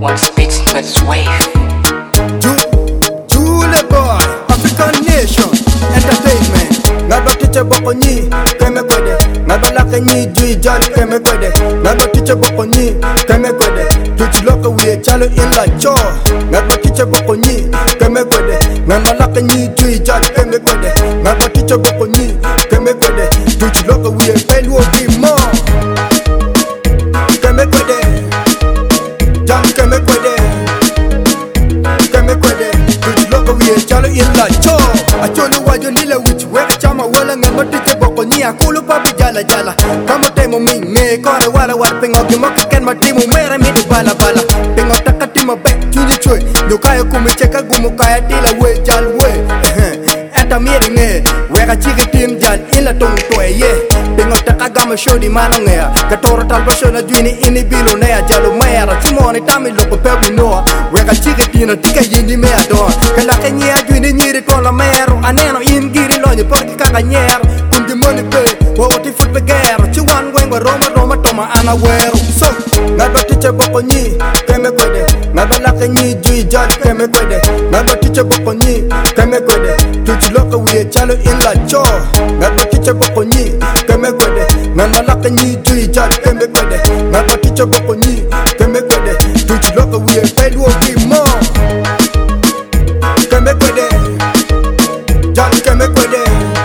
One spits to its wave. Jule boy, African nation, entertainment. Ngaba tiche boko nyi, keme kwede. Ngaba laka nyi, jui judge keme kwede. Ngaba tiche boko nyi, keme kwede. Tuchi loka wiye chalo in la cho. Ngaba tiche boko nyi, keme kwede. Ngaba laka nyi, jui judge keme kwede. Ngaba tiche boko nyi, keme kwede. Tuchi loka wiye pelu obi mo. Keme kwede, judge keme kwede. Keme kwede, tuchi loka wiye chalo in la cho. Acholo wajo lila wich weka chama wala ngamba tiche boko nyi akulu papi jala jala. Kama temo minge kore wala wala pengo kimoka ken matimu mera midu bala bala. Pengo takatima be chuni chwe nyukaya kumicheka gumukaya tila we jal we. Eta miri nge weka chiki tim jal ila tong toye ye. Pengo takagama shodi mana ngea katoro talpa shona juini ini bilo nea jalo mera chumoni tami loko pebu noa. Weka chiki tina tika yindi mea doa. Kalake nyea juini nyiri tola mero aneno ingiri lonye porki kaka nyero. Kundi money pay wawati foot begero chiwan wengwa roma toma anawero. So ngaba tiche boko nyi keme kwede. Ngaba laka nyi jui judge keme kwede. Ngaba tiche boko nyi keme kwede. Tuchi loka wiye chalo in la cho. Ngaba tiche boko nyi keme kwede. Ngaba laka nyi jui judge keme kwede. Ngaba tiche boko nyi keme kwede. Tuchi loka wiye pelu obi mo. Keme kwede, judge keme kwede.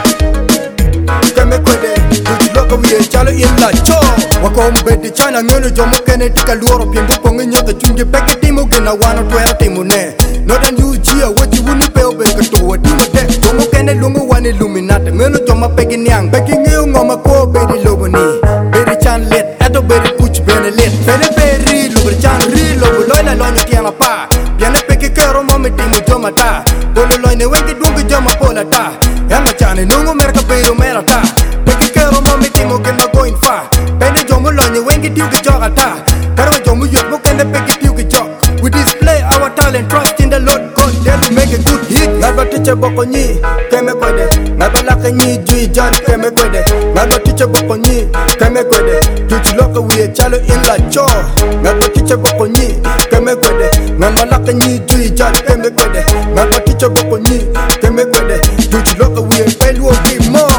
Keme kwede, tuchi loka wiye chalo in la cho. Wako mbedi chana ngeno jomo kene tika luoro piengo pongi nyoka chungi peke timu gena wano tuera timu ne. Nodan yu jia wachi wuni peo beka towa timu de. Jomo kene lungu wani luminate ngeno joma peki niang. Peki ngeo ngoma ko bedi lobo ni. Bedi chan lit, eto bedi kuch bene lit. Pene beri lubri chan ri lobo loina lonyo tiana pa. Piane peki kero momi timu joma ta. Polo loine wengi dungi joma pola ta. Yanga chane nungu merka pero mera ta. Peki kero momi timu gena going far. Pene jomo lonye wengi tiuki joga ta. Karo jomo yot mo kene peki tiuki jog. We display our talent, trust in the Lord God, then we make a good hit. Ngaba tiche boko nyi, keme kwede. Ngaba laka nyi jui judge keme kwede. Ngaba tiche boko nyi, keme kwede. Tuchi loka wiye chalo in la cho. Ngaba tiche boko nyi, keme kwede. Ngaba laka nyi jui judge keme kwede. Ngaba tiche boko nyi, keme kwede. Tuchi loka wiye pelu obi mo.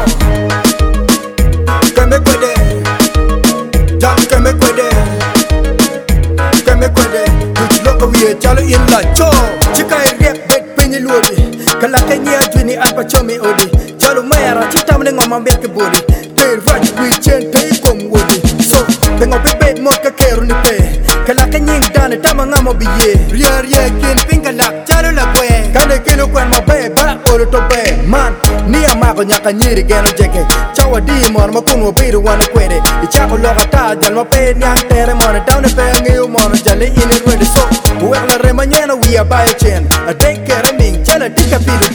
Keme kwede, judge keme kwede. Keme kwede, tuchi loka wiye chalo in la cho. Chika rep bet penye lodi. Kalaka nyea jwini alpa chomi odi. Chalo mayara chitamne ngoma mbeke bodi. Ter vaj wichen pei kom wodi. So, pengo bebed mod ka keru ni pe. Kalaka nying dane tama ngamo biye. Ria ria kin pinga lak chalo la kwe. Kane kilo kwen mabe ba olo to be. Man, niya mako nyaka nyiri geno jeke. Chawa di mon makungo biru wana kwede. Ichako loka ta jal mape nyang tere mona. Down the pe ngiyo mona jale ini rwede so. Uwek la rema nyena we are by a chain. A take care of me, chala tika pilu